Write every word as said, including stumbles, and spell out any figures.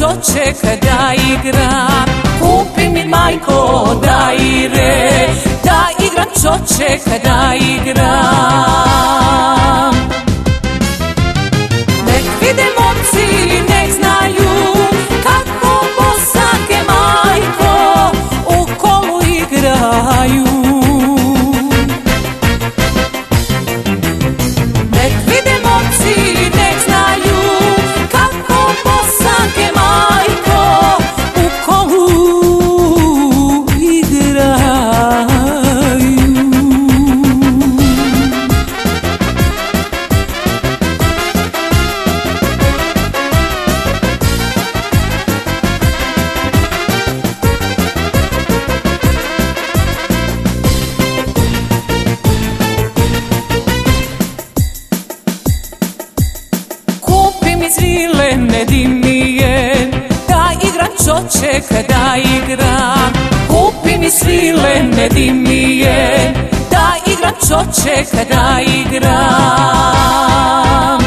čoče kada igram. Kupi mi majko da ire, da igram čoče kada igram. Nek vide momci, nek znaju kako bosake majko u kolu igraju. Nek vide momci, nek znaju kako bosake majko u kolu igraju. Svile ne dimije, da igram čoče kada igram. Kupi mi svile ne dimije, da igram čoče kada igram.